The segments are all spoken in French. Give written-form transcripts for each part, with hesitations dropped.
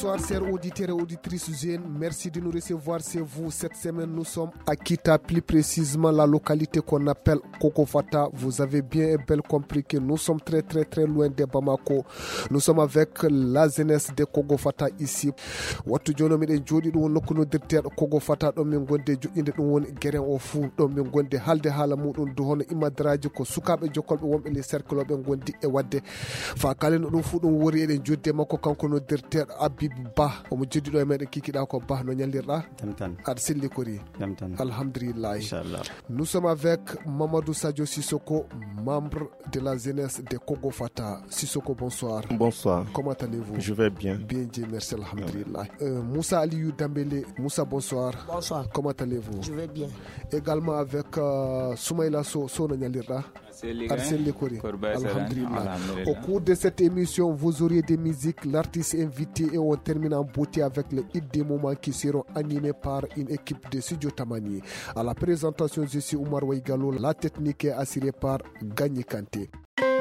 Bonsoir chers auditeurs et auditrices jeunes, merci de nous recevoir chez vous. Cette semaine nous sommes à Kita, plus précisément la localité qu'on appelle Kokofata. Vous avez bien et bel compris que nous sommes très loin de Bamako. Nous sommes avec la jeunesse de Kokofata ici. Watu jono miɗen jooɗi ɗum nokkuno dirteɗo Kokofata ɗon min gonde joƴƴinde ɗum woni gueren o fuu ɗon min gonde halde haala muɗum do hono imadaraji ko sukaɓe jokkolɓe wonɓe les cercle ɓe gondi e wadde fa kalino ɗum fuu ɗum wori eɗen jodde makko kanko no dirteɗo Habib Ba omo joddiɗo e meɗen kikiɗa ko Ba no ñallirɗa aɗa selli kori alhamdulillah inchallah. Nous sommes avec Mamadou Sadio Sissoko, membre de la jeunesse de Kokofata. Sissoko, bonsoir. Bonsoir. Comment allez-vous? Je vais bien. Bien Dieu merci, alhamdulillah. Moussa Aliou Dambélé. Moussa, bonsoir. Bonsoir. Comment allez-vous? Je vais bien. Également avec Soumaïla Sono Nyalira. Alhamdulillah. Au cours de cette émission, vous aurez des musiques, l'artiste invité et on termine en beauté avec les hits des moments qui seront animés par une équipe de Studio Tamani. À la présentation, je suis Oumar Waigalo. La technique est assurée par Gagné Kanté.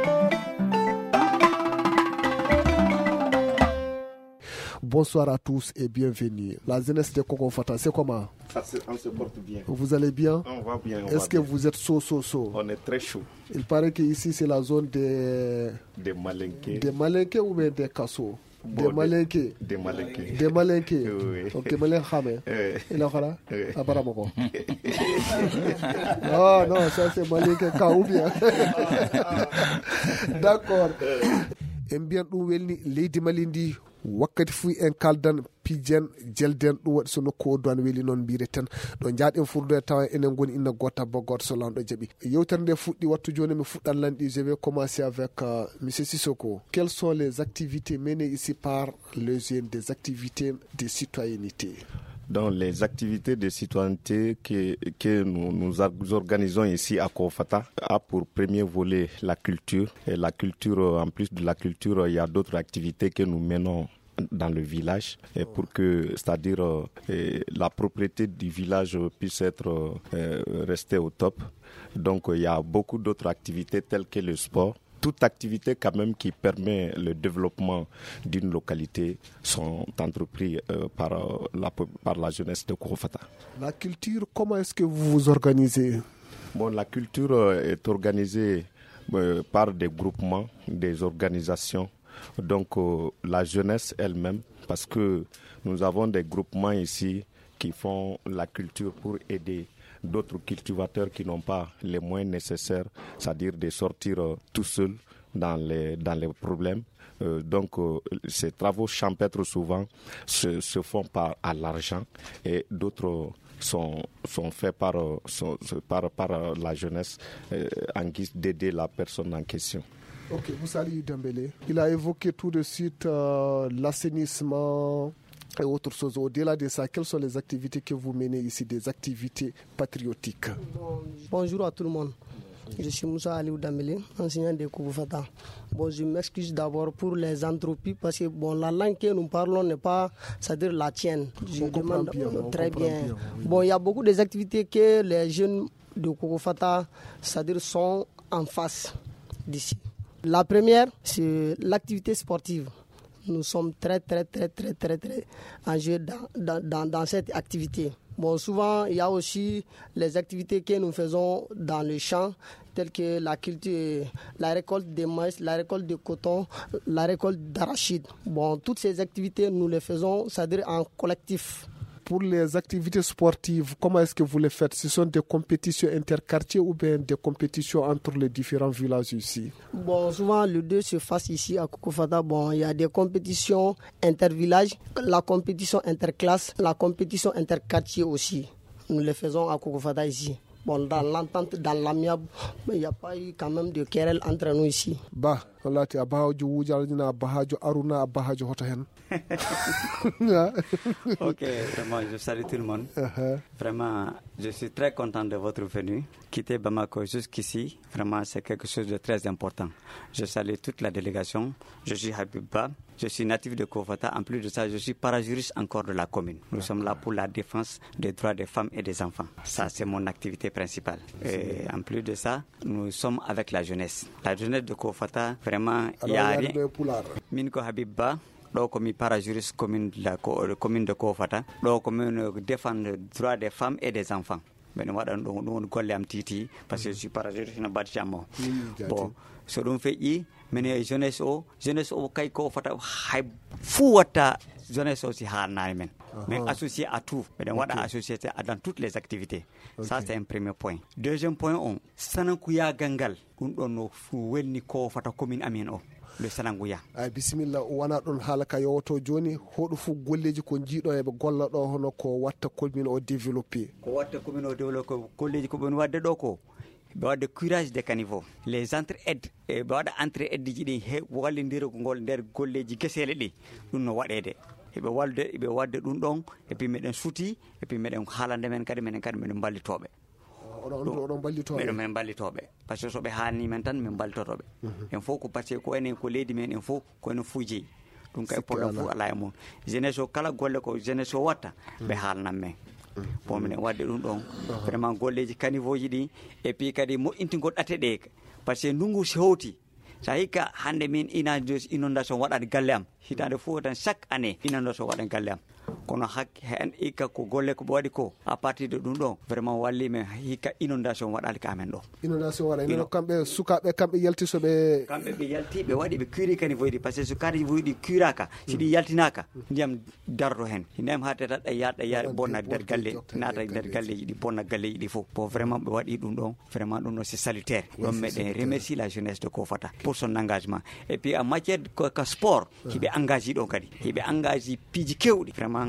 Bonsoir à tous et bienvenue. La jeunesse de Kokofata, c'est comment? On se porte bien. Vous allez bien? On va bien. Est-ce que vous êtes chaud? On est très chaud. Il paraît que ici c'est la zone des Malinké. Des Malinké ou bien des Kasso? Des Malinké. Des Malinké. Des Malinké. Oui. Ok, Malinké. Il a quoi? Oui. Apparemment. Non, ça c'est Malinké ou bien. D'accord. Mbien ɗum welni leydi Mali ndi wakkati fu en kaldan pijen jelden ɗum waɗi so nokku o duwan weeli noon mbireten ɗo jaaɗen furde tawa enen goni inna gotta bo goto so lamɗo jaaɓi yewtere nde fuɗɗi wattu joni mi fuɗɗan lanɗi. Je vais commencer avec monsieur Sissoko. Quelles sont les activités menées ici par les jeunes, des activités de citoyenneté? Dans les activités de citoyenneté que nous organisons ici à Kokofata a pour premier volet la culture. Et la culture, en plus de la culture, il y a d'autres activités que nous menons dans le village et pour que, c'est-à-dire la propriété du village puisse être restée au top. Donc il y a beaucoup d'autres activités telles que le sport. Toute activité quand même qui permet le développement d'une localité sont entreprises par la jeunesse de Kokofata. La culture, comment est-ce que vous vous organisez? Bon, la culture est organisée par des groupements, des organisations. Donc la jeunesse elle-même, parce que nous avons des groupements ici qui font la culture pour aider d'autres cultivateurs qui n'ont pas les moyens nécessaires, c'est-à-dire de sortir tout seuls dans les problèmes. Donc ces travaux champêtres souvent se font à l'argent et d'autres sont faits par la jeunesse en guise d'aider la personne en question. Ok, Moussa Aliou Dambélé, il a évoqué tout de suite l'assainissement et autre chose. Au-delà de ça, quelles sont les activités que vous menez ici, des activités patriotiques? Bonjour à tout le monde. Je suis Moussa Aliou Dambélé, enseignant de Kokofata. Bon, je m'excuse d'abord pour les entropies parce que la langue que nous parlons n'est pas, c'est-à-dire la tienne. Je demande très bien. Bon, il y a beaucoup d'activités que les jeunes de Kokofata, c'est-à-dire sont en face d'ici. La première, c'est l'activité sportive. Nous sommes très en jeu dans cette activité. Bon, souvent, il y a aussi les activités que nous faisons dans le champ, telles que la culture, la récolte de maïs, la récolte de coton, la récolte d'arachide. Bon, toutes ces activités, nous les faisons, c'est-à-dire en collectif. Pour les activités sportives, comment est-ce que vous les faites? Ce sont des compétitions interquartiers ou bien des compétitions entre les différents villages ici? Bon, souvent, les deux se fassent ici à Kokofata. Bon, il y a des compétitions intervillages, la compétition interclasse, la compétition interquartier aussi. Nous les faisons à Kokofata ici. Bon, dans l'entente, dans l'amiable, il n'y a pas eu quand même de querelle entre nous ici. Bah, on a dit Aruna, Ok, vraiment, je salue tout le monde. Vraiment, je suis très content de votre venue. Quitter Bamako jusqu'ici, vraiment, c'est quelque chose de très important. Je salue toute la délégation. Je suis Habib Ba. Je suis natif de Kokofata. En plus de ça, je suis parajuriste encore de la commune. Nous sommes là pour la défense des droits des femmes et des enfants. Ça, c'est mon activité principale. Et en plus de ça, nous sommes avec la jeunesse. La jeunesse de Kokofata, vraiment, il y a rien. Minko Habib Ba. ɗo komi parajuriste commune de Kofata ɗo komin défendre droit des femmes et des enfants mbeɗen waɗan ɗum golle am titi par ce que je suis parajuriste no mbaɗi jamma bon so ɗum feƴƴi minen jeunesse o kay ko fata hay fuu watta jeunesse o si haalnani men mais associé à tout mbeɗen waɗa associé dans toutes les activités ça c'est un premier point. Deuxième point on sanankuyagal ngal ɗum ɗon no welni ko fata commune amin o le sananguya ay bisimilla wona ɗon haala ka yowoto joni hoɗo fu golleji ko jiiɗo eɓe golla ɗo hono ko watta commune o développé golleji ko ɓen wadde ɗo ko ɓe wadde curage des caniveaux les entre-aides ɓe waɗa entre-aide ji ɗi wallidirgol nder golleji guesele ɗi ɗum no waɗede eɓe wadde ɗum ɗon et puis meɗen suuti et puis meɗen haalande men kadi minen kadi meɗen ballitoɓe min ballitoɓe par ce que soɓe haalni men tan min ballitotoɓe en fof ko par ce que ko enen ko leydi men en fof ko enen fuujeyi ɗum kay poɗɗon fof ala e mum jeunesse o kala golle ko jeunesse o watta ɓe haalnan men bon minen wadde ɗum ɗon vraiment golleji caniveau ji ɗi et puis kadi moƴƴintigol ɗate ɗe par ce que ndungu hewti sa hikka hande min inondation waɗade galle am hitande fof tan chaque année inondation waɗan galle am kono hen hikka ko golle ko ɓe waɗi ko à partir de ɗum ɗon vraiment walli men hikka inondation waɗali ka amen ɗo inondation waɗa ino kamɓe sukaɓe kamɓe yalti soɓe kamɓe ɓe yalti ɓe waɗi ɓe cuuri kani voyɗi par ce que so kanivoyi ɗi cuuraka si ɗi yaltinaka ndiyam darto hen ndiyam ha teta ɗa bonna nder galle naata nder galleji ɗi bonna galleji ɗi fof bon vraiment ɓe waɗi ɗum ɗon vraiment ɗum ɗon c'est salutaire ɗon meɗen remercie la jeunesse de Kofata pour son engagement et puis en matière ka sport hiɓe engagé ɗon kadi hiɓe engagé piiji kewɗi vraiment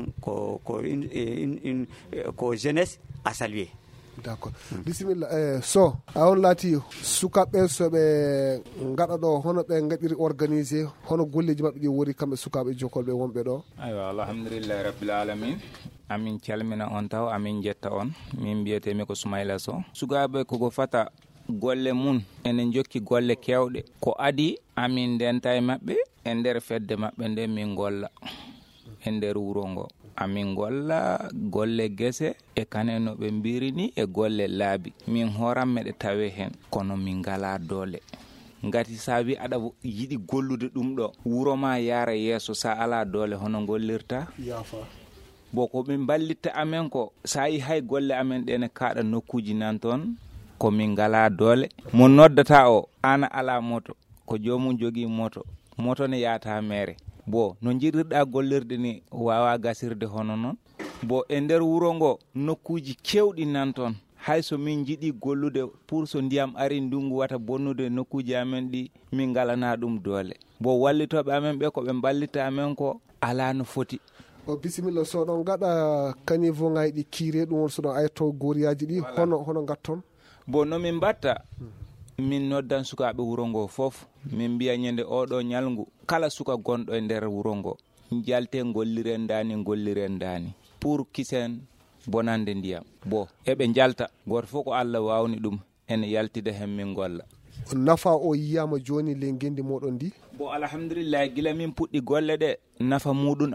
ko jeunesse à saluer. D'accord. Bisimilla so a on laati sukaɓe soɓe gaɗa ɗo hono ɓe gaɗiri organisé hono golleji mabɓe ɗi wori kamɓe sukaɓe jokolɓe wonɓe ɗo. Aywa alhamdulillahi rabbil alamin amin calmina on taw amin jetta on min mbiyetemi ko Soumaïla Sow sukaɓe koko fata golle mun enen jokki golle kewɗe ko adi amin denta e mabɓe e nder fedde mabɓe nde min golla e nder wuro ngo amin golla golle gese e kanen no ɓe mbirini e golle laabi min horam meɗe tawe hen kono min ngala doole ngati sa wi aɗa yiɗi gollude ɗum ɗo wuro ma yara yeeso sa ala doole hono gollirta bo ko min ballitta amen ko sa yi hay golle amen ɗene kaɗa nokkuji nan toon ko min ngala doole mo noddata o ana ala moto ko jomum jogui moto ne yaata mere bo no jiɗirɗa gollirde ni wawa gasirde hono noon bo e nder wuro ngo nokkuji kewɗi nan toon hay so min jiɗi gollude pour so ndiyam ari ndungu wata bonnude nokkuji amen ɗi min galana ɗum doole bo wallitoɓe amen ɓe ko ɓe ballita amen ko ala no foti o bisimilla so ɗon gaɗa caniveau ngaji ɗi kiire ɗum won so ɗon ayto goriyaji ɗi hono gatton bo nomin mbatta min noddan sukaɓe wuro ngo fof min mbiya ñande oɗo ñalngu kala suka gonɗo e nder wuro ngo jalte golliren dani pour kisen bonande ndiyam bo eɓe jalta goto fof ko Allah wawni ɗum ene yaltide hen min golla nafa o yiyama joni le gendi moɗon ndi bo alhamdulillah gila min puɗɗi golle ɗe nafa muɗum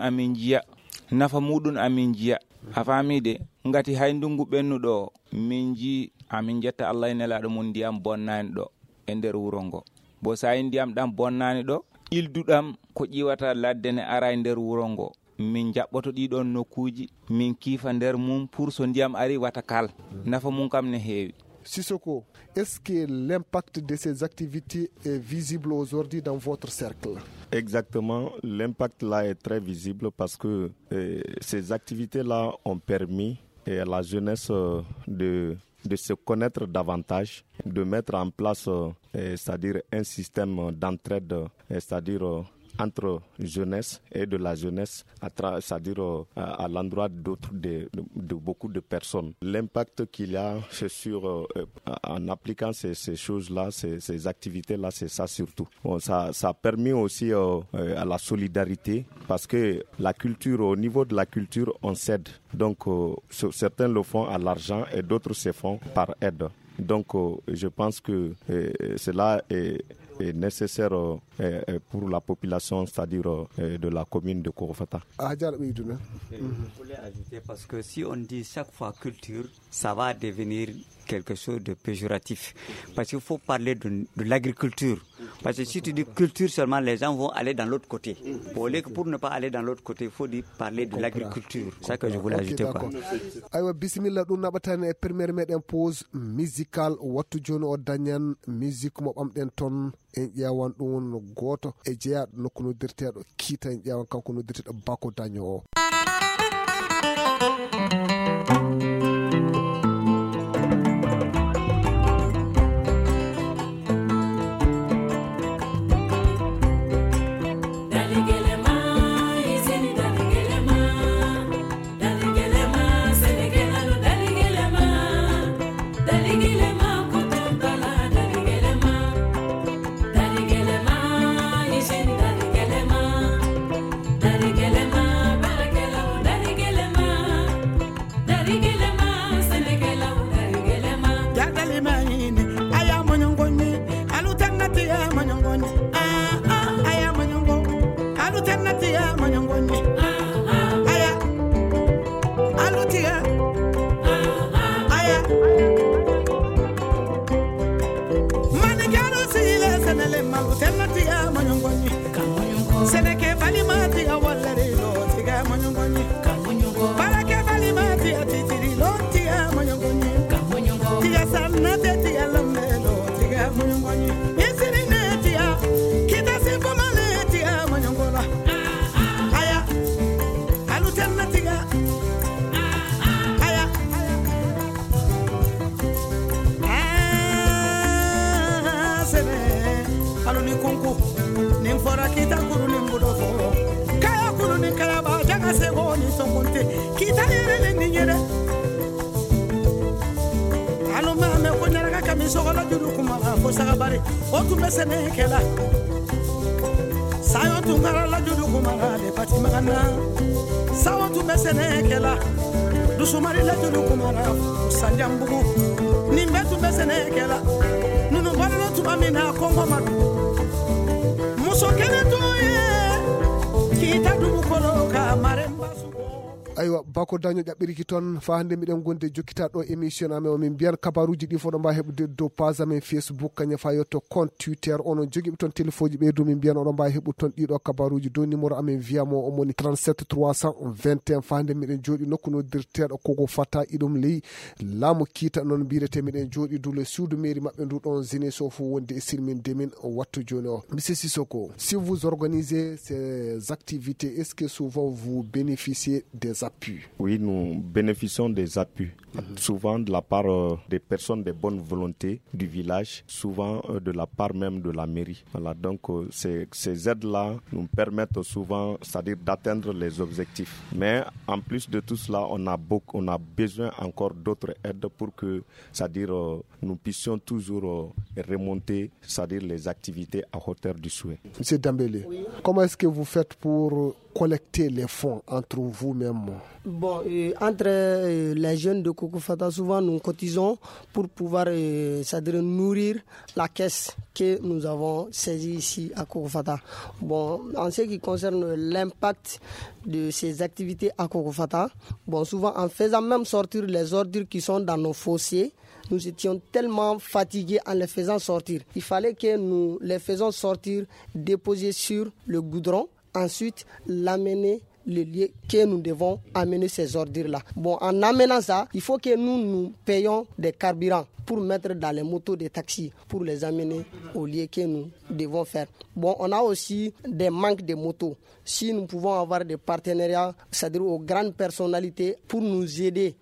amin jiya a famide ngati hay ndungu ɓennuɗo min ji amin jetta Allah e nelaɗo mum ndiyam bonnani ɗo e nder wuro ngo bo sa yi ndiyam ɗam bonnani ɗo ilduɗam ko ƴiwata ladde ne ara e nder wuro ngo min jaɓɓoto ɗiɗon nokkuji min kiifa nder mum pour so ndiyam ari wata kal nafa mum kam ne heewi. Sissoko, est-ce que l'impact de ces activités est visible aujourd'hui dans votre cercle? Exactement, l'impact là est très visible parce que ces activités-là ont permis à la jeunesse de se connaître davantage, de mettre en place, c'est-à-dire un système d'entraide, c'est-à-dire entre jeunesse et de la jeunesse, c'est-à-dire à l'endroit de beaucoup de personnes. L'impact qu'il y a, c'est sur, en appliquant ces choses-là, ces activités-là, c'est ça surtout. Bon, ça a permis aussi à la solidarité, parce que la culture, au niveau de la culture, on s'aide. Donc, certains le font à l'argent et d'autres se font par aide. Donc, je pense que cela est nécessaire pour la population, c'est-à-dire de la commune de Kofata. Je voulais ajouter parce que si on dit chaque fois culture, ça va devenir quelque chose de péjoratif. Parce qu'il faut parler de l'agriculture Parce que si tu dis culture seulement, les gens vont aller dans l'autre côté. Pour ne pas aller dans l'autre côté, il faut parler de l'agriculture. C'est ça que je voulais ajouter. Aywa bisimilla ɗum naɓatani e premiére meɗen pause musical wattu joni o dañan musique mo ɓamɗen toon en ƴeewan ɗum won goto e jeeyaɗo nokku noddirteɗo kiita en ƴeewan kanko noddirteɗo Bako Daño o. Aywa Bako Daño ƴaɓɓiriki toon fa hande miɗen gonde jokkita ɗo émission amen o min mbiyan kabaruji ɗi fo ɗo mbawi heɓude dow page amen Facebook kañum fa yetto compte Twitter onon joguiɓe toon téléphone ji ɓeydu min mbiyan oɗon mbawi heɓude toon ɗiɗo kabaruji dow numéro amen wiyamo omoni 37 321 fa hande miɗen jooɗi nokku noddirteɗo Koko Fata iɗum ley laamu kiita noon mbirete miɗen jooɗi dow le suudu mairie maɓɓe nduɗon zine so fo wonde e silminde min wattu joni o. Monsieur Sissoko, si vous organisez ces activités, est-ce que souvent vous bénéficiez des appuis? Oui, nous bénéficions des appuis, souvent de la part des personnes de bonne volonté du village, souvent de la part même de la mairie. Voilà, donc ces aides-là nous permettent souvent, c'est-à-dire d'atteindre les objectifs. Mais en plus de tout cela, on a besoin encore d'autres aides pour que, c'est-à-dire nous puissions toujours remonter, c'est-à-dire les activités à hauteur du souhait. Monsieur Dambélé, oui. Comment est-ce que vous faites pour collecter les fonds entre vous-même? Bon, entre les jeunes de Koko Fata, souvent nous cotisons pour pouvoir c'est-à-dire nourrir la caisse que nous avons saisie ici à Koko Fata. Bon, en ce qui concerne l'impact de ces activités à Koko Fata, bon, souvent en faisant même sortir les ordures qui sont dans nos fossés, nous étions tellement fatigués en les faisant sortir. Il fallait que nous les faisons sortir, déposer sur le goudron, ensuite l'amener le lieu que nous devons amener ces ordures-là. Bon, en amenant ça, il faut que nous payions des carburants pour mettre dans les motos des taxis, pour les amener au lieu que nous devons faire. Bon, on a aussi des manques de motos. Si nous pouvons avoir des partenariats, c'est-à-dire aux grandes personnalités, pour nous aider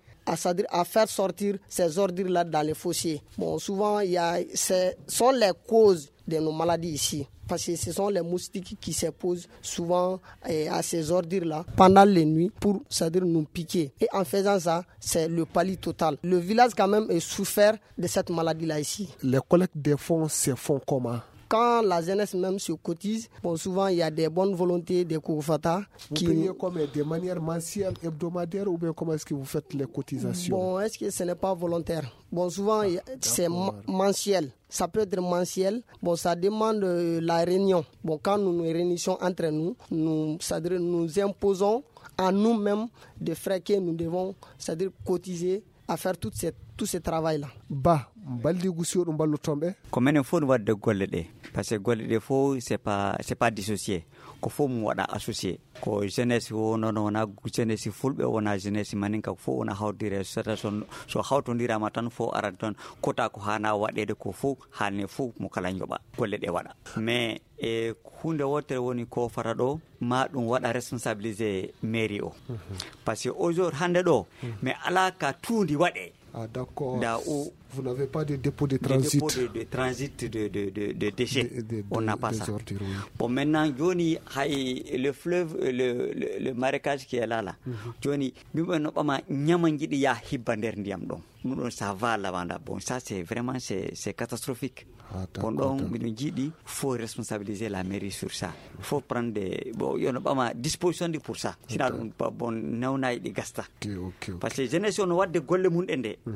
à faire sortir ces ordures-là dans les fossés. Bon, souvent, ce sont les causes de nos maladies ici. Parce que ce sont les moustiques qui se posent souvent à ces ordures-là pendant les nuits pour, c'est-à-dire nous piquer. Et en faisant ça, c'est le pali total. Le village quand même est souffert de cette maladie-là ici. Les collectes des fonds se font comment? Quand la jeunesse même se cotise, bon, souvent il y a des bonnes volontés des Koko Fata. Vous payez comme de manière mensuelle, hebdomadaire, ou bien comment est-ce que vous faites les cotisations? Bon, est-ce que ce n'est pas volontaire? Bon, souvent c'est mensuel. Ça peut être mensuel. Bon, ça demande la réunion. Bon, quand nous nous réunissons entre nous, c'est-à-dire nous imposons à nous-mêmes des frais que nous devons, c'est-à-dire cotiser à faire tout ce travail-là. Ba, baldi gusio dum ballo tombe. Comme il faut voir de golle de, parce que golle de faut c'est pas dissocié. Ko fo mu wada associé ko jeunesse wono na jeunesse fulbe wona jeunesse maninka fo wona hawdire situation so hawtondira ma tan fo araton kota ko hana wadede ko fo hanne fo mo kala nyoba golle de wada mais e hunde wotere woni ko fata do ma dum wada responsabiliser mairie o parce que aujourd'hui hande do mais ala ka tundi wade. Ah d'accord. Vous n'avez pas de dépôt de transit. De transit de déchets. On n'a pas ça. Oui. Bon, maintenant, Johnny, le fleuve, le marécage qui est là. Johnny, nous n'avons pas de ya hibander ndiam donc. Nous ça va là-bas. Bon, ça c'est vraiment c'est catastrophique. Pendant il faut responsabiliser la mairie sur ça. Il faut prendre des dispositions pour ça. Sinon, bon, nous n'avons pas de gasta. Parce que les jeunes on a des goles monde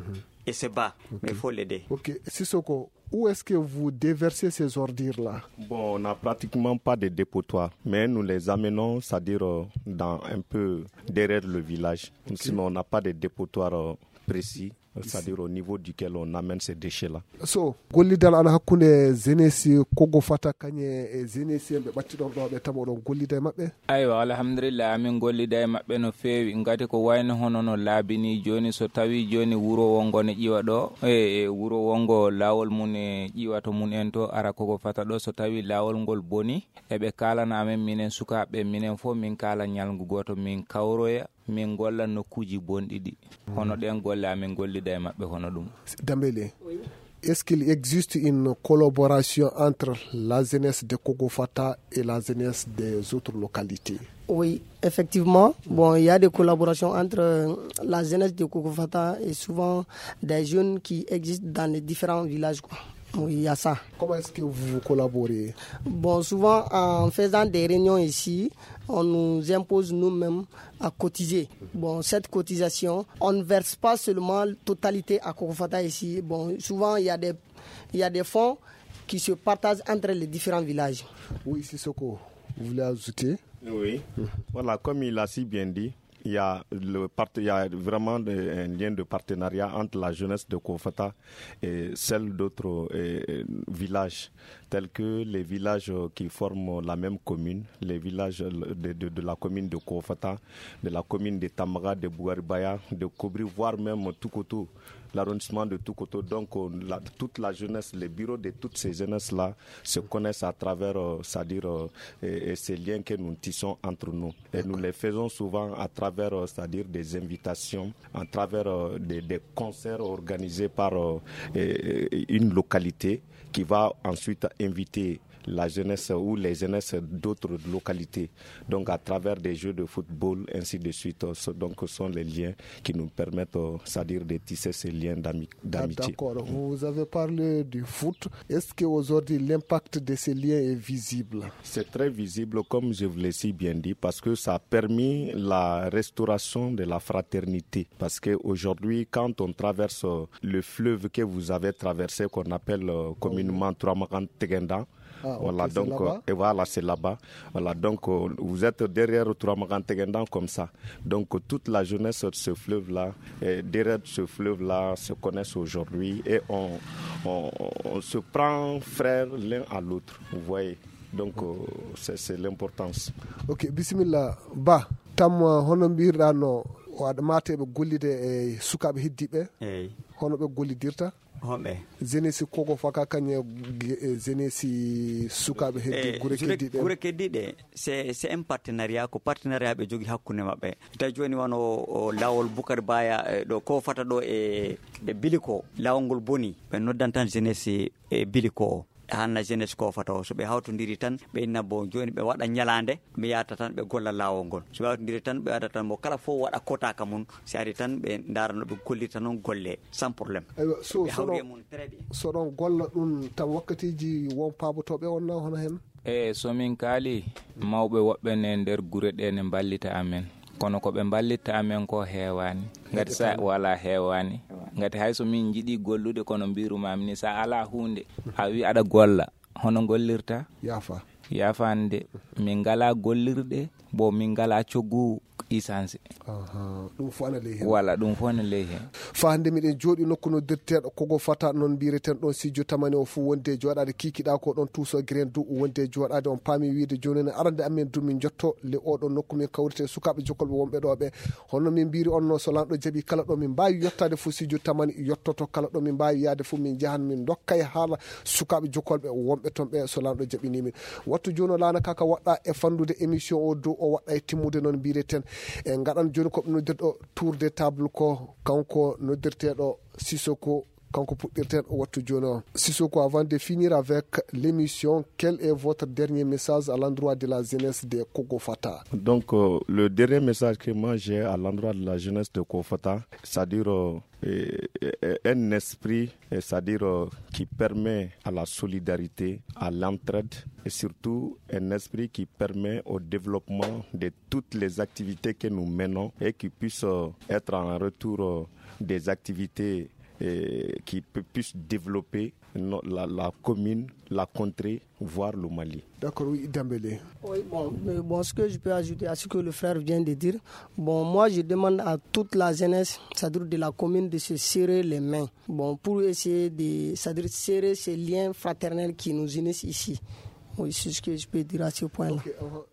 et c'est bas, mais il faut l'aider. Ok, Sissoko, où est-ce que vous déversez ces ordures-là? Bon, on n'a pratiquement pas de dépotoir, mais nous les amenons, c'est-à-dire dans un peu derrière le village. Sinon, on n'a pas de dépotoir précis. C'est-à-dire au niveau duquel on amène ces déchets-là. So, gollidal ana hakkunde zenesi kogo fata kanye zenesi be battidon do be tamo don gollida e mabbe. Aywa alhamdulillah amin gollida e mabbe no fewi ngati ko wayno hono no labini joni so tawi joni wuro wongo ne jiwa do wuro wongo lawol mun e jiwato mun en to ara kogo fata do so tawi lawol ngol boni e be kalana amen minen sukabe minen fo min kala nyalgu goto min kawroya min golla nokkuji bonɗiɗi hono ɗen golle amin gollida e maɓɓe hono ɗum. Dambélé, est-ce qu'il existe une collaboration entre la jeunesse de Kogofata et la jeunesse des autres localités? Oui, effectivement. Bon, il y a des collaborations entre la jeunesse de Kogofata et souvent des jeunes qui existent dans les différents villages, quoi. Oui, il y a ça. Comment est-ce que vous collaborez? Bon, souvent en faisant des réunions ici, on nous impose nous-mêmes à cotiser. Bon, cette cotisation, on ne verse pas seulement la totalité à Kogofata ici. Bon, souvent il y a des fonds qui se partagent entre les différents villages. Oui, Sissoko, vous voulez ajouter? Oui. Voilà, comme il a si bien dit, il y a vraiment un lien de partenariat entre la jeunesse de Kogofata et celle d'autres villages, tels que les villages qui forment la même commune, les villages de la commune de Kogofata, de la commune de Tamara, de Bouaribaya, de Kobri, voire même Toukoto, l'arrondissement de Toukoto. Donc toute la jeunesse, les bureaux de toutes ces jeunesses-là se connaissent à travers, c'est-à-dire ces liens que nous tissons entre nous. Et nous les faisons souvent à travers, c'est-à-dire des invitations, à travers des concerts organisés par une localité qui va ensuite inviter la jeunesse ou les jeunesses d'autres localités. Donc à travers des jeux de football, ainsi de suite. Donc ce sont les liens qui nous permettent, c'est-à-dire de tisser ces liens d'amitié. D'accord. Vous avez parlé du foot. Est-ce qu'aujourd'hui l'impact de ces liens est visible? C'est très visible, comme je vous l'ai si bien dit, parce que ça a permis la restauration de la fraternité. Parce qu'aujourd'hui, quand on traverse le fleuve que vous avez traversé, qu'on appelle communément Touamagan-Tegenda, voilà, donc, et voilà, c'est là-bas. Voilà, donc, vous êtes derrière Touamagan-Tegenda comme ça. Donc, toute la jeunesse de ce fleuve-là, derrière ce fleuve-là, se connaissent aujourd'hui et on se prend frère l'un à l'autre, vous voyez. Donc, c'est l'importance. Ok, bismillah. Ba, tam hono mbirɗano waɗa mateɓe gollide e sukaɓe heddiɓe hono ɓe gollidirta jeunesse Kogofata kañe jeunesse sukaɓe heddi gure keddiɗe c'est un partenariat ko partenariat ɓe jogui hakkude mabɓe tawi joni wano lawol Boukary Baya ɗo Kogofata ɗo e Biliko lawol ngol boni ɓe noddan tan jeunesse Biliko o hanna jeunesse Kogofata o so ɓe hawtodiri tan ɓe inna bo joni ɓe waɗa ñalande ɓe yahata tan ɓe golla lawol ngol so ɓe hawtodiri tan ɓe waɗa tan mo kala fof waɗa kotaka mum si ari tan ɓe darano ɓe gollirta noon golle sans probléme. So ɗon golla ɗum tan wakkatiji won paabotoɓe wonna hono hen? Somin kaali mawɓe woɓɓe ne nder gure ɗe ne ballita amen kono ko ɓe ballitta amen ko heewani ngati sa wala heewani ngati hay so min jiɗi gollude kono mbirumami ni sa ala hunde a wi aɗa golla hono gollirta yafande min ngala gollirɗe bo min ngala coggu essence ɗum fof ana ley hen voilà ɗum fof ne ley hen fa hande miɗen jooɗi nokku noddirteɗo Kogo Fata noon mbireten ɗon Sidio Tamani o fuu wonde jooɗade kikiɗa ko ɗon tuuso grain du wonde jooɗade on paami wiide joni ne arande amen du min jotto le oɗo nokku min kawrite sukaɓe jokkolɓe wonɓe ɗo ɓe honno min mbiri onno so lanɗo jaaɓi kala ɗo min mbawi yettade fo Sidio Tamani yettoto kala ɗo min mbawi yaade fo min jahan min dokkay haala sukaɓe jokkolɓe wonɓe toon ɓe so lanɗo jaaɓinimin wattu joni o lana kaka waɗɗa e fandude émission o dow o waɗɗa e timmude noon mbireten e gaɗan joni koɓe noddirɗo tour de table ko kanko noddirteɗo Sissoko kanko puɗɗirten wattu joni o Sissoko. Avant de finir avec l'émission, quel est votre dernier message à l'endroit de la jeunesse de Kogo Fata? Donc le dernier message que moi j'ai à l'endroit de la jeunesse de Kogo Fata, c'est-à-dire un esprit, c'est-à-dire qui permet à la solidarité, à l'entraide et surtout un esprit qui permet au développement de toutes les activités que nous menons et qui puisse être en retour des activités qui puissent développer la commune, la contrée, voire le Mali. D'accord, oui, Dambélé. Oui, bon, ce que je peux ajouter à ce que le frère vient de dire, bon, moi je demande à toute la jeunesse, c'est-à-dire de la commune, de se serrer les mains, bon, pour essayer de, c'est-à-dire serrer ces liens fraternels qui nous unissent ici. Oui, c'est ce que je peux dire à ce point-là. Okay,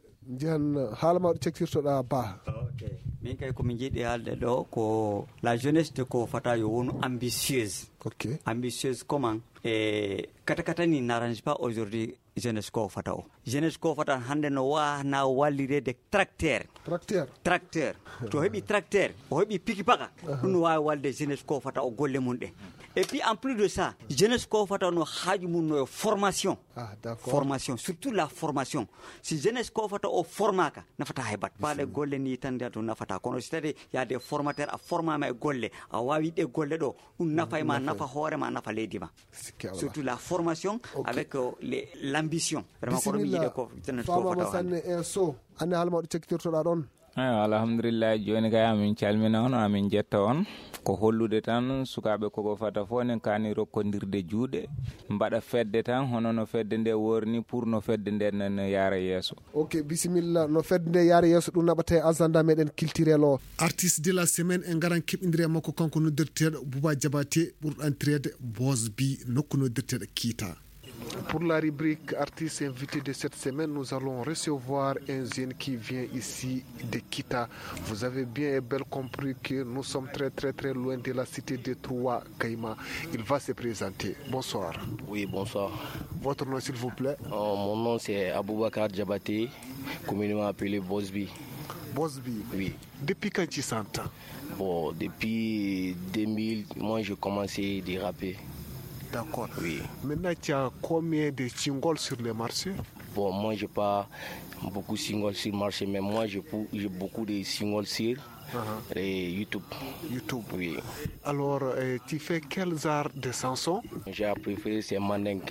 Diane, halma cektirtoɗa ba. Ok. Min kay komi jiiɗi haalde ɗo ko la jeunesse de Kogo Fata yo wonu ambitieuse. Ok. Ambitieuse comment? Et kata ni n'arrange pas aujourd'hui jeunesse Kogo Fata o. Jeunesse Kogo Fata hande no wana wallire de tracteur. Tracteur. To heɓi tracteur, o heɓi piki paka. Ɗum no wawi walde jeunesse Kogo Fata o golle mun ɗe. Et puis en plus de ça, jeunesse Kogo Fata no haaju mun no formation. Ah, d'accord. Formation, surtout la formation. Si jeunesse Kogo Fata o formaka, nafata hebat. Pas les golle ni tan to nafata. Kono c'est-à-dire il y a des formateurs a formama e golle, a wawi de golle ɗo, ɗum nafa ma, nafa hoore ma, nafa leydi ma. Surtout la formation avec l'ambition. Vraiment ko ɗum yiɗe ko jeunesse Kogo Fata. Fama Sanne e so ane halma ɗo cektirtoɗa ɗon. alhamdulillah joni kay amin calmina on amin jetta on ko hollude tan sukaɓe Kogo Fata fo nen kani rokkodirde juuɗe mbaɗa fedde tan hono no fedde nde worni pour no fedde nde nen yaara yeeso. Ok, bisimilla no fedde nde yaara yeeso ɗum naɓata e agenda meɗen culturel o. Artiste de la semaine en garan keɓidiri makko kanko noddirteɗo Bouba Diabaté ɓurɗantirede Bosby nokku noddirteɗo Kita. Pour la rubrique artiste invité de cette semaine, nous allons recevoir un jeune qui vient ici de Kita. Vous avez bien et bien compris que nous sommes très très très loin de la cité de Troua Kaima. Il va se présenter. Bonsoir. Oui, bonsoir. Votre nom s'il vous plaît? Mon nom c'est Aboubakar Diabaté, communément appelé Bosby. Bosby? Oui. Depuis quand tu s'entends? Bon, depuis 2000, moi j'ai commencé à rapper. D'accord. Oui. Maintenant, tu as combien de singles sur le marché? Bon, moi, je n'ai pas beaucoup de singles sur le marché, mais moi, j'ai beaucoup de singles sur YouTube. YouTube. Oui. Alors, tu fais quel genre de chansons? J'ai préféré, c'est Mandingue.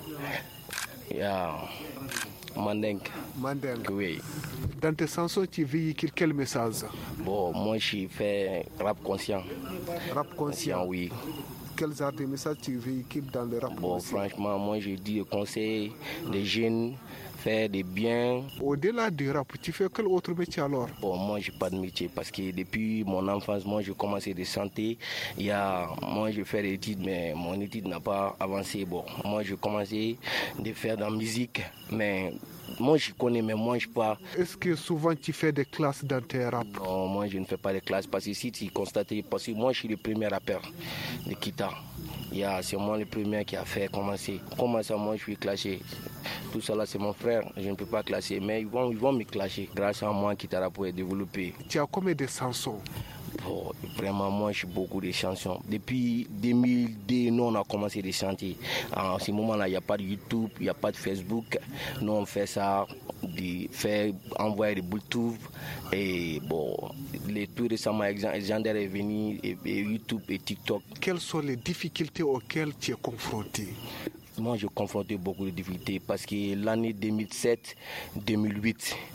Mandingue. Mandingue. Oui. Dans tes chansons, tu véhicules quel message? Bon, moi, je fais rap conscient. Rap conscient? Oui. Quel genre de message tu véhicules dans le rap? Bon, franchement, moi je dis conseil des jeunes, faire des biens. Au-delà du rap, tu fais quel autre métier alors? Bon, moi je n'ai pas de métier parce que depuis mon enfance, moi je commençais de santé. Moi je fais des études, mais mon étude n'a pas avancé. Bon, moi je commençais de faire de la musique, mais moi je connais, mais moi je ne sais pas. Est-ce que souvent tu fais des classes dans tes rap? Non, moi je ne fais pas de classes parce que si tu constates, parce que moi je suis le premier rappeur de Kita. C'est moi le premier qui a fait commencer. Comment ça, moi je suis clashé? Tout ça là c'est mon frère, je ne peux pas classer, mais ils vont me clasher. Grâce à moi, Kita Rap est développé. Tu as combien de chansons? Bon, vraiment, moi, je suis beaucoup de chansons. Depuis 2002, nous, on a commencé à chanter. En ce moment-là, il n'y a pas de YouTube, il n'y a pas de Facebook. Nous, on fait ça, envoyer des Bluetooth. Et bon, tout récemment, Alexander est venu, et YouTube et TikTok. Quelles sont les difficultés auxquelles tu es confronté? Moi, j'ai confronté beaucoup de difficultés parce que l'année 2007-2008,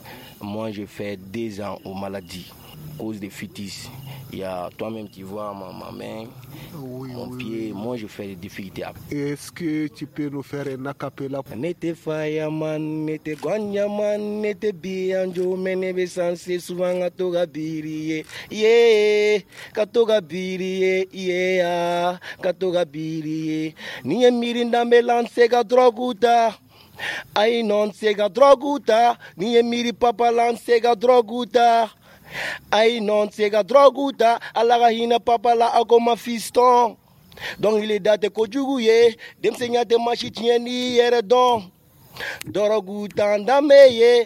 moi j'ai fait 2 ans aux maladies, cause des fitis. Il y a toi-même, tu vois, ma main, mon pied. Moi, je fais des difficultés. Est-ce que tu peux nous faire un acapella? Nete fayaman, nete gwanyaman, nete bianjo, menebe sanse souvent katoga biriye, yeah, katoga biriye, yeah, katoga biriye. Niye mirinda melanse ga droguta. Ai non sega droguta, niye miri papa lan sega droguta. Ai non sega droguta, alaga hina papa la agoma fiston. Donc il est date kojuguye, dem senya de machitien ni yere don. Droguta ndameye,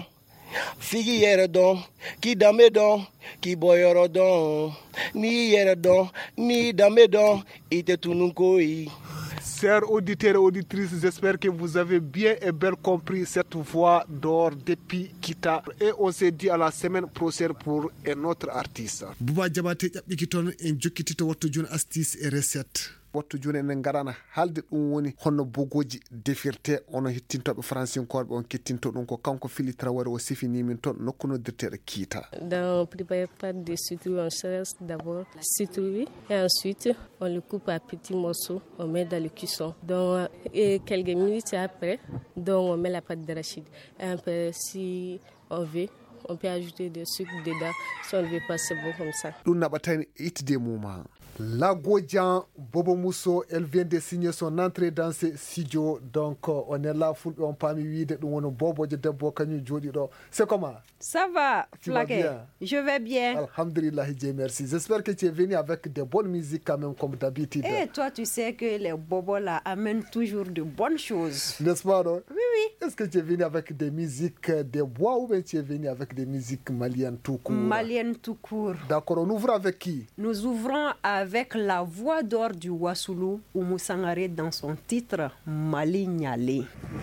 figi yere don, ki dame don, ki boyoro don. Ni yere don, ni dame don, ite tununkoi. Chers auditeurs et auditrices, j'espère que vous avez bien et bien compris cette voix d'or depuis Kita. Et on se dit à la semaine prochaine pour un autre artiste. Bouba Diabaté Yabikiton en jokkitito wattu joni astuce et recette. Wattu joni enen garana halde ɗum woni honno bogoji defirte ono hettintoɓe francinkoɓe on kettinto ɗum ko kanko Fili Traoré o sifini min toon nokku noddirteɗo Kita. Dans préparer pâte de citrouille, on cherche d'abord la citrouille et ensuite on le coupe à petits morceaux, on met dans le cuisson. Donc et quelques minutes après, donc on met la pâte d'arachide. Et après si on veut, on peut ajouter du sucre dedans. Si on ne veut pas, c'est bon comme ça. Ɗum naɓatani itde muma. La Godjan Bobo Mousso, elle vient de signer son entrée dans ce studio. Donc, on est là, on parmi lui, on Bobo de Debo Kanyu Jodido. C'est comment? Ça va, Flaquet. Je vais bien. Alhamdulillah, Dieu merci. J'espère que tu es venu avec de bonnes musiques quand même, comme d'habitude. Et toi, tu sais que les bobos là amènent toujours de bonnes choses. N'est-ce pas, non? Oui, oui. Est-ce que tu es venu avec des musiques de bois ou bien tu es venu avec des musiques maliennes tout court? Maliennes tout court. D'accord, on ouvre avec qui? Nous ouvrons avec la voix d'or du Wassoulou, Oumou Sangaré, dans son titre Mali Nyale.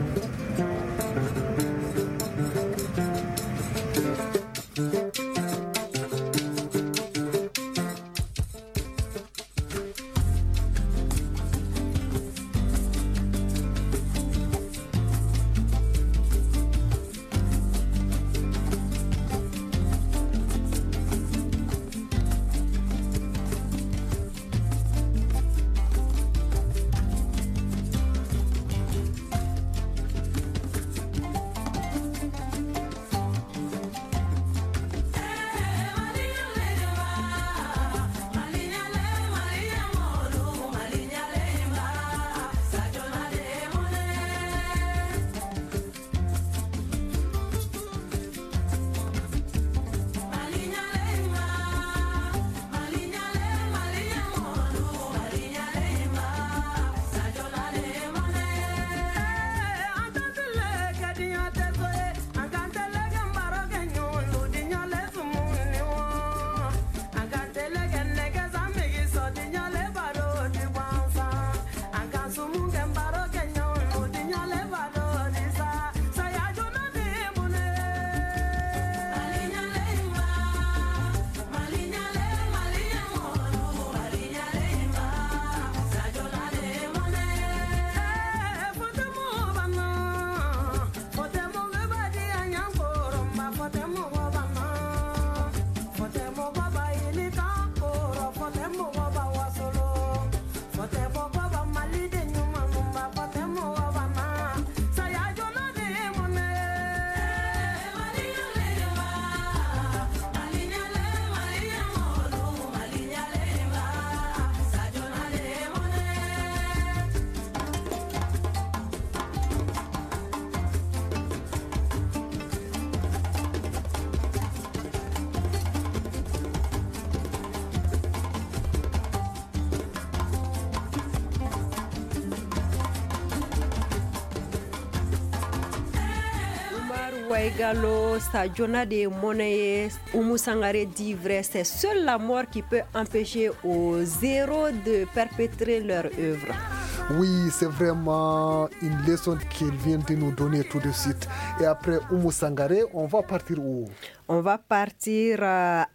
Waigalo, Sajona de Monnaie, Oumou Sangaré dit vrai, c'est seule la mort qui peut empêcher aux zéros de perpétrer leur œuvre. Oui, c'est vraiment une leçon qu'il vient de nous donner tout de suite. Et après Oumou Sangaré, on va partir où? On va partir à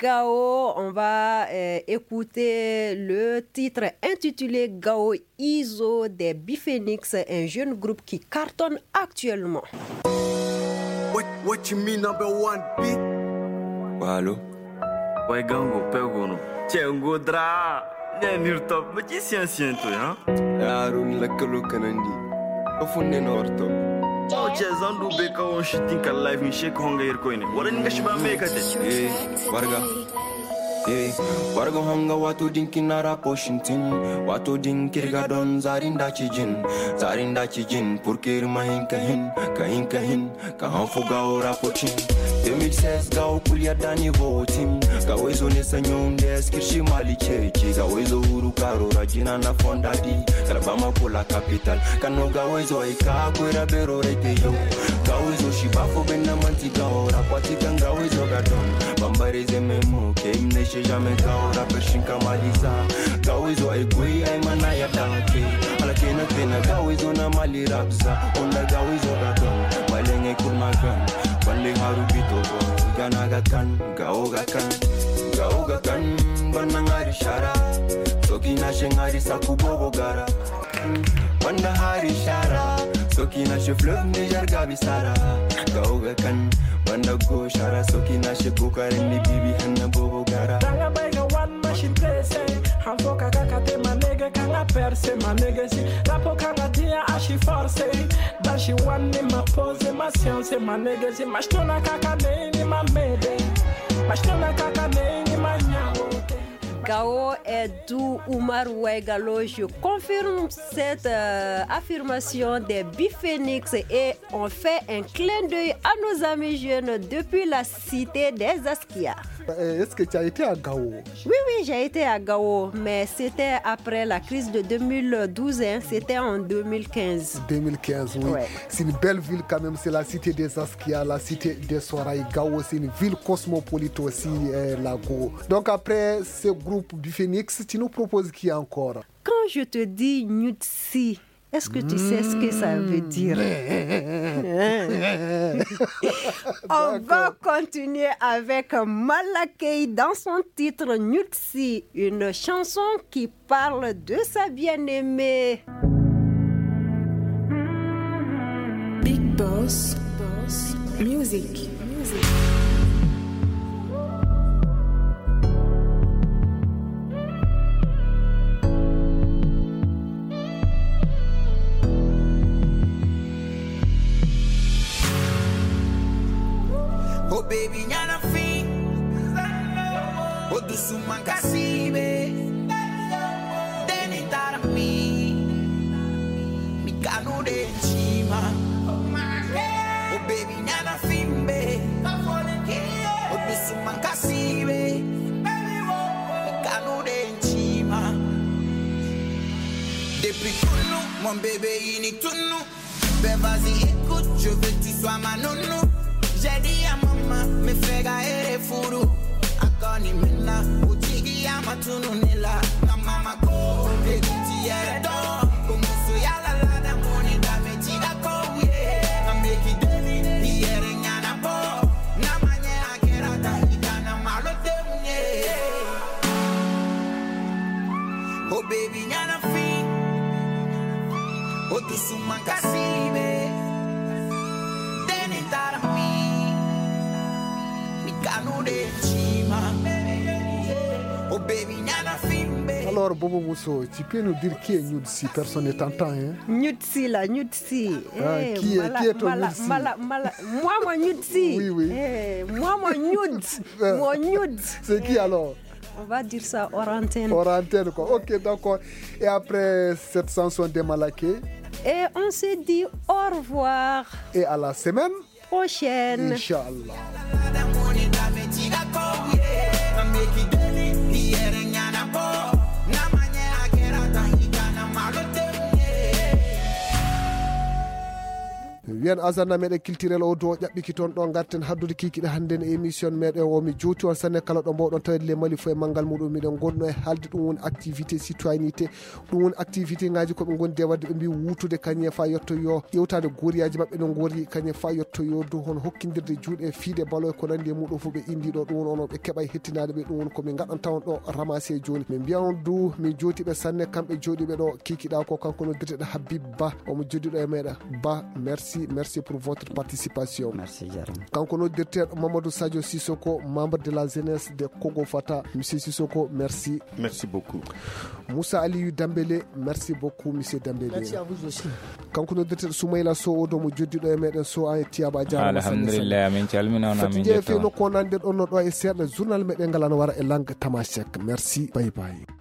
Gao. On va écouter le titre intitulé Gao Iso des Biphénix, un jeune groupe qui cartonne actuellement. What you mean number one beat? Allô? Ouais, gango, pergono. Tiens, godra. Nenir top, mais qui c'est ancien toi, hein? Arun la kalo kanandi. Ofunne norto. Oh, tiens, zandu beka on shitting ka live ni shake honga irkoine. Wala ninga shiba mekate. Warga. Warga hanga watu dinkinara poshintin. Watu dinkirga don zarinda chijin. Porque irma hinkahin. Ka hanfuga ora pochin. 2016 gao kulia dani voting. Gawezo nesa nyonde skirshi mali cheche. Gawezo uru karo rajina na fondadi. Kalabama pola capital. Kano gawezo eka kwera bero rete yo. Gawezo shibafo bena manti gaora. Kwati kan gawezo gadon. Bambarize memo keim neshe jamais gaora pershin kamaliza. Gawezo ekwe ay manaya dake. Ala kena gawezo na mali rapsa. Onda gawezo gadon. Malenge kurmagan. Bale harubito ganaga kan gaoga kan banangari shara sokina shengari sakubobo gara banda hari shara sokina she fleuve niger gabisara gaoga kan banda go shara sokina she kokare ni bibi hanna bobo gara tanga bega one machine presse hanfoka kakate manege kanga perse manege si rapo kanga dia ashi force dashi one ni ma pose ma science manege si mashtona kakane ni ma mede mashtona kakane ni ma nyawo. Gao et Dou Oumar Ouaigalo, je confirme cette affirmation des Biphénix et on fait un clin d'œil à nos amis jeunes depuis la cité des Askia. Est-ce que tu as été à Gao? Oui, j'ai été à Gao, mais c'était après la crise de 2012, hein, c'était en 2015. 2015, oui. Ouais. C'est une belle ville quand même, c'est la cité des Askia, la cité des Soraï. Gao, c'est une ville cosmopolite aussi, la Gao. Donc après ce groupe Biphénix, tu nous proposes qui encore? Quand je te dis Nutsi, est-ce que tu sais ce que ça veut dire? On va continuer avec Malakei dans son titre Nutsi, une chanson qui parle de sa bien-aimée. Big Boss Music. Oh baby nyana fi Oh dusu mankasibe Deni tara mi kanu de chima Oh baby nyana fimbe Oh dusu mankasibe Mi kanu de chima Depuis tout nous, mon bébé il est tout nous. Ben vas-y écoute, je veux que tu sois ma nounou. J'ai dit à maman, me fega ere furu. Akoni mina, uchigi ya matunu nila. Na mama ko, pekuti ere do. Kumusu ya la la da moni da me chiga ko ye. Na meki deli, ere nyana po. Na manye akera da hikana malote unye. Oh baby nyana fi. Oh tu suma kasibe. Deni tara Alors Bobo Mousso, tu peux nous dire qui est Nutsi? Personne ne t'entend, hein? Nutsi là, Nutsi. Qui est ton Nutsi? Moi mon Nutsi. Oui. Moi mon Nude. C'est qui alors? On va dire ça hors antenne. Hors antenne quoi. Ok, d'accord. Et après cette chanson de Malaké? Et on se dit au revoir. Et à la semaine prochaine. Inch'Allah. wiyan asana meɗen culturel o do ƴaɓɓiki toon ɗo garten haddude kikiɗe hannde e émission meɗen o mi juuti on sanne kala ɗo mbawɗon tawede le Mali fo e manggal muɗum miɗen gonno e haalde ɗum woni activité citoyenneté ɗum woni activité ngaji koɓe gondi e wadde ɓe mbi wutude kañe fa yettoyo ƴewtade goriyaji mabɓe no gori kañe fa yettoyo dow hono hokkidirde juuɗe e fiide balo e ko nandi e muɗum fof ɓe indi ɗo ɗum woni ono ɓe keeɓa hettinade ɓe ɗum woni komin gaɗanta on ɗo ramassé joni min mbiya on du min jootiɓe sanne kamɓe jooɗiɓe ɗo kikiɗa ko kanko noddirteɗo Habib Ba omo joddiɗo e meɗa Ba merci merci pour votre participation. Merci Jarim. Kankono directeur Mamadou Sadio Sissoko, membre de la jeunesse de Kogo Fata. Monsieur Sissoko, merci. Merci beaucoup. Moussa Aliou Dambélé, merci beaucoup monsieur Dambélé. Merci à vous aussi. Kankono directeur Soumaïla So Odomo joddido e meden so an tiyaba jaama. Alhamdulillah amin calmina on amin jetta. Fati je fe no ko nande on no do e serɗe journal meden ngala no wara e langue tamashek. Merci, bye bye.